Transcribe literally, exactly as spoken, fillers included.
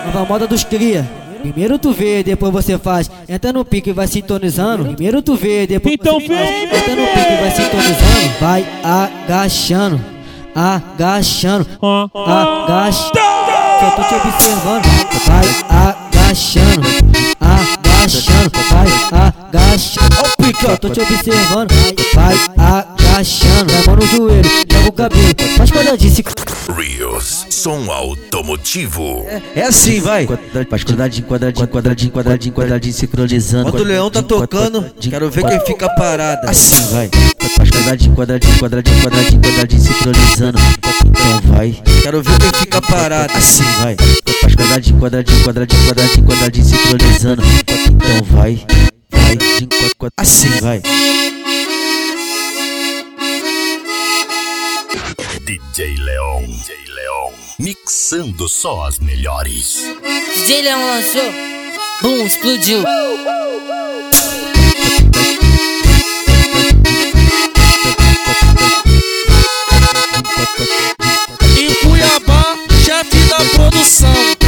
Nova moda dos cria. Primeiro tu vê, depois você faz. Entra no pique e vai sintonizando. Primeiro tu vê, depois então você faz. Entra no pique e vai sintonizando. Vai agachando, agachando, agachando. Só tô te observando. Vai agachando, agachando, vai agachando. Só tô te observando. Vai agachando, a mão no joelho, joga o cabelo, faz quadradinho. Rios, som automotivo. É, é assim, vai. Faz quadradinho, quadradinho, quadradinho, quadradinho, quadradinho, sincronizando. Quando o leão tá tocando, quero ver quem fica parado. Assim, vai. Faz quadradinho, quadradinho, quadradinho, quadradinho, quadradinho, sincronizando. Então vai. Quero ver quem fica parado. Assim, vai. Faz quadradinho, quadradinho, quadradinho, quadradinho, quadradinho, sincronizando. Então vai. Vai. Assim, vai. D J Leon, D J Leon, mixando só as melhores. D J Leon lançou, bum, explodiu. Em Cuiabá, chefe da produção.